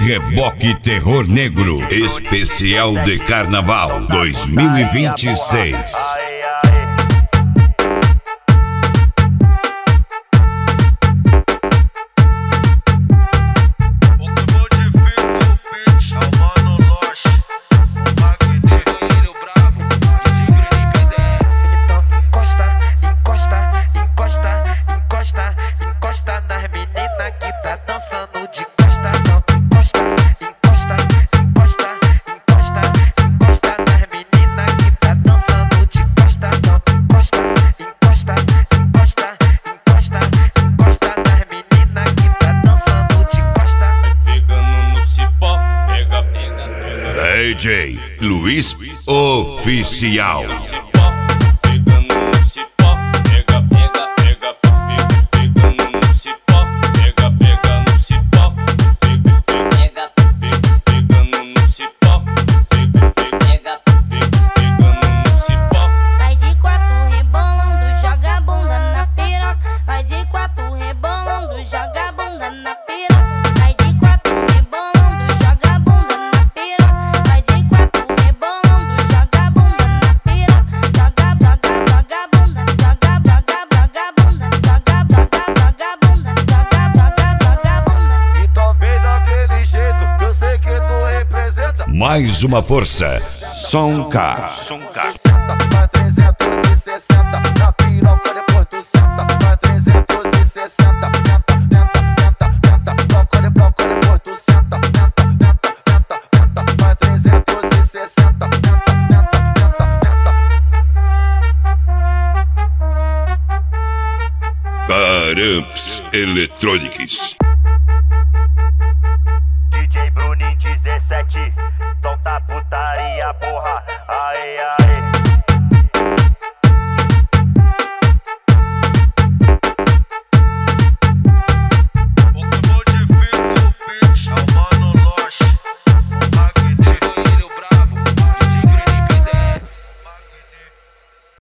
Reboque Terror Negro, especial de Carnaval 2026. DJ Luiz Oficial. Mais uma força, Sonka. Vai 360 na piroca, depois tu senta. Vai 360, tenta, bloca, depois tu senta. Tenta, vai 360, tenta. Caramps Electronics.